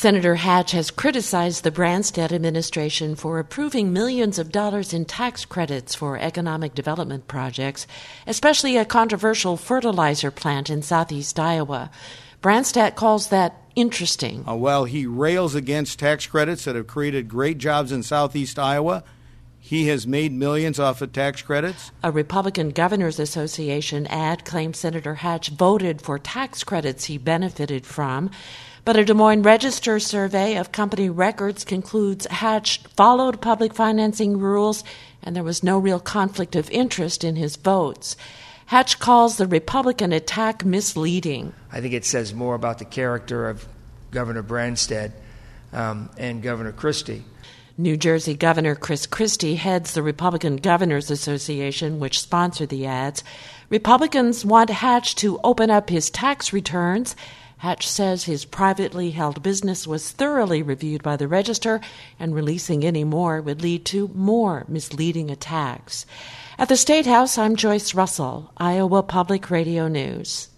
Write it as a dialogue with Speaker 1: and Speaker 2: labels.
Speaker 1: Senator Hatch has criticized the Branstad administration for approving millions of dollars in tax credits for economic development projects, especially a controversial fertilizer plant in southeast Iowa. Branstad calls that interesting.
Speaker 2: While he rails against tax credits that have created great jobs in southeast Iowa, he has made millions off of tax credits.
Speaker 1: A Republican Governors Association ad claims Senator Hatch voted for tax credits he benefited from. But a Des Moines Register survey of company records concludes Hatch followed public financing rules and there was no real conflict of interest in his votes. Hatch calls the Republican attack misleading.
Speaker 3: I think it says more about the character of Governor Branstad and Governor Christie.
Speaker 1: New Jersey Governor Chris Christie heads the Republican Governors Association, which sponsored the ads. Republicans want Hatch to open up his tax returns. Hatch says his privately held business was thoroughly reviewed by the Register, and releasing any more would lead to more misleading attacks. At the State House, I'm Joyce Russell, Iowa Public Radio News.